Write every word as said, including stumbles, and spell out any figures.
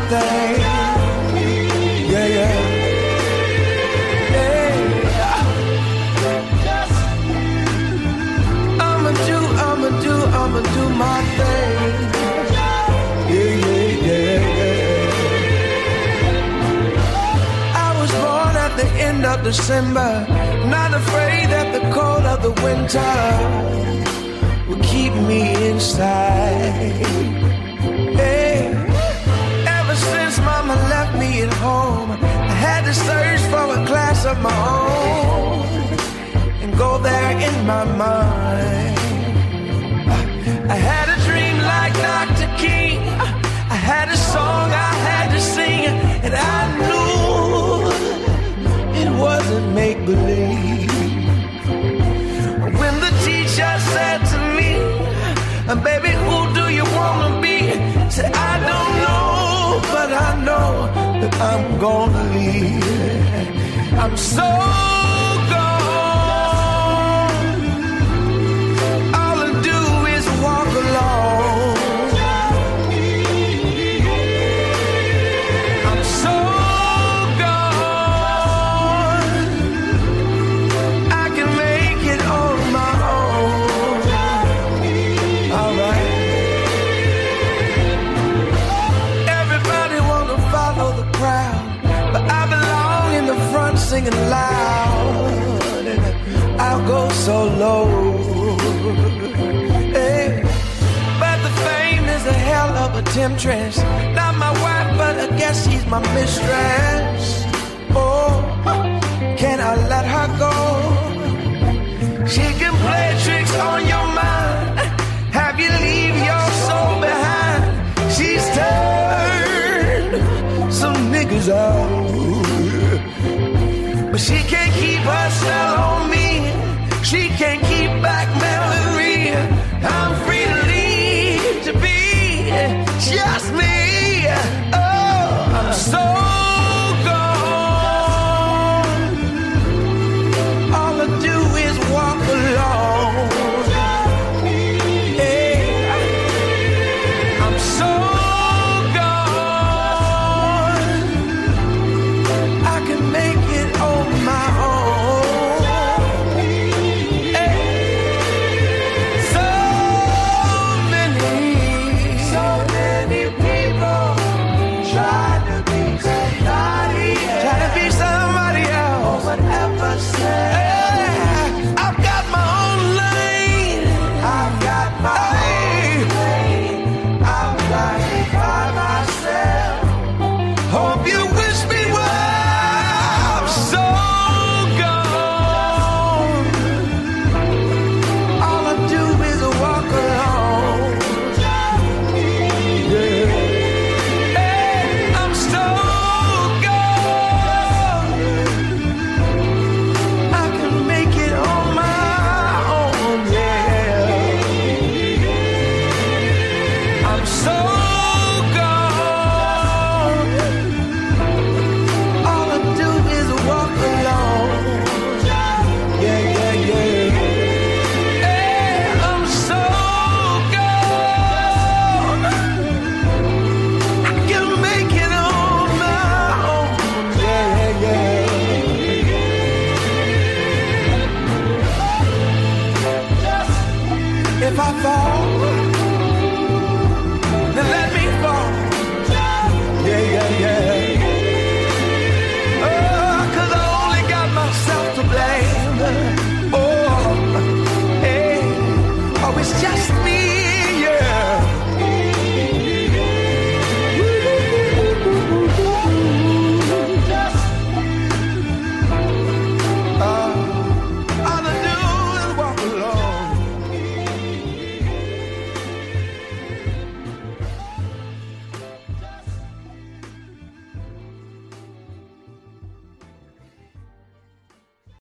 thing. Yeah, yeah. Yeah. I'ma do, I'ma do, I'ma do my thing. Yeah, yeah, yeah, yeah. I was born at the end of December, not afraid that the cold of the winter will keep me inside. Hey, ever since mama left me at home, I had to search for a class of my own and go there in my mind. I had a dream like Doctor King, I had a song I had to sing, and I knew it wasn't make-believe. When the teacher said to me, baby, who do you wanna be? Said, I don't know, but I know that I'm gonna leave. I'm so gone. All I do is walk alone. I'm so gone. I can make it on my own. All right. Everybody wanna follow the crowd, but I belong in the front singing loud, and I'll go so low. Hey. But the fame is a hell of a temptress. Not my wife, but I guess she's my mistress. Oh, can I let her go? She can play tricks on your mind, have you leave your soul behind. She's turned some niggas out, but she can't keep her spell on me. She can't keep blackmailing me. I'm free to leave, to be just me. Oh, I'm so gone. All I do is walk alone. Hey, I'm so gone. I can make it on my own. Hey, so many, so many people try to be somebody else. Try to be somebody else. Whatever said. Hey, I've got my own lane. I've got my own lane. I've got it by myself. Hope you wish me well. I'm so gone. All I do is walk alone. Yeah. Hey, I'm so gone. I can make it on my own. Yeah. I'm so gone. All I do is walk alone. Yeah, yeah, yeah. Hey, I'm so gone. I can make it on my own. Yeah, yeah, yeah. If I fall,